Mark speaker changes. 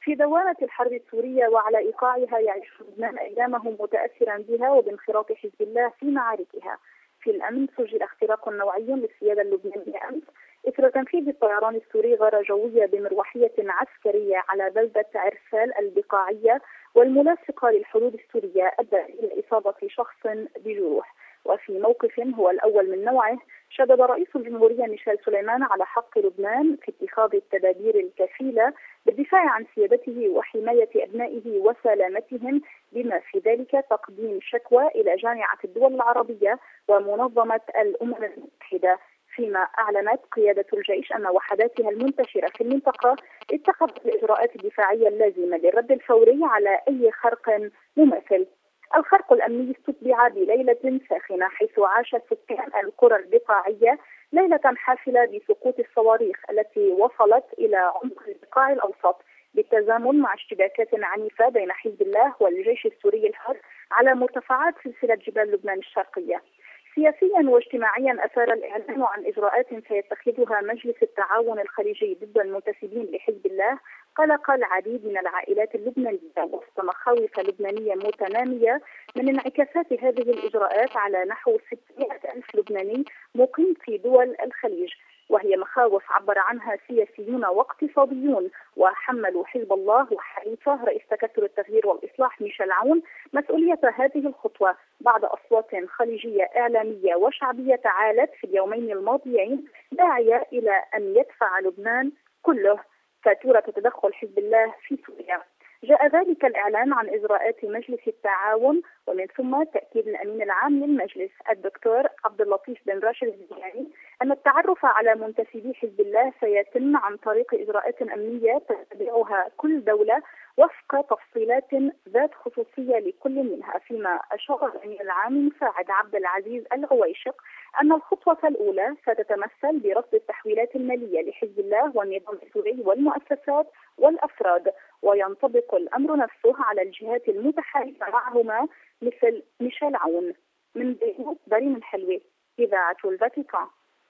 Speaker 1: في دوامة الحرب السورية وعلى إيقاعها يعيش لبنان أيامه متأثرا بها وبانخراط حزب الله في معاركها. في الأمن سجل اختراق نوعي للسيادة اللبنانية أمس إثر تنفيذ الطيران السوري غارة جوية بمروحية عسكرية على بلدة عرسال البقاعية والملاصقة للحدود السورية أدى إلى إصابة شخص بجروح. وفي موقف هو الأول من نوعه شدد رئيس الجمهورية ميشيل سليمان على حق لبنان في اتخاذ التدابير الكفيلة بالدفاع عن سيادته وحماية أبنائه وسلامتهم، بما في ذلك تقديم شكوى إلى جامعة الدول العربية ومنظمة الأمم المتحدة. فيما أعلنت قيادة الجيش أن وحداتها المنتشرة في المنطقة اتخذت الإجراءات الدفاعية اللازمة للرد الفوري على أي خرق مماثل. الخرق الأمني استتبع بليلة ساخنة حيث عاش سكان القرى البقاعية ليلة حافلة بسقوط الصواريخ التي وصلت إلى عمق البقاع الأوسط، بالتزامن مع اشتباكات عنيفة بين حزب الله والجيش السوري الحر على مرتفعات سلسلة جبال لبنان الشرقية. سياسيا واجتماعيا أثار الإعلان عن إجراءات سيتخذها مجلس التعاون الخليجي ضد المنتسبين لحزب الله قلق العديد من العائلات اللبنانية وسط مخاوف لبنانية متنامية من انعكاسات هذه الإجراءات على نحو 600 ألف لبناني مقيم في دول الخليج، وهي مخاوف عبر عنها سياسيون واقتصاديون وحملوا حزب الله وحليفه رئيس تكتل التغيير والإصلاح ميشيل عون مسؤولية هذه الخطوة بعد أصوات خليجية إعلامية وشعبية تعالت في اليومين الماضيين داعية إلى أن يدفع لبنان كله فاتورة تدخل حزب الله في سوريا. جاء ذلك الإعلان عن إجراءات مجلس التعاون ومن ثم تأكيد الأمين العام للمجلس الدكتور عبد اللطيف بن راشد الزياني أن التعرف على منتسبي حزب الله سيتم عن طريق إجراءات أمنية تتبعها كل دولة وفق تفصيلات ذات خصوصية لكل منها. فيما أشار الأمين العام المساعد عبد العزيز العويشق أن الخطوة الأولى ستتمثل برصد التحويلات المالية لحزب الله والنظام السوري والمؤسسات والأفراد، وينطبق الأمر نفسه على الجهات المتحالفة معهما مثل ميشيل عون. من بيروت بريم الحلوي، إذاعة الفاتيكان.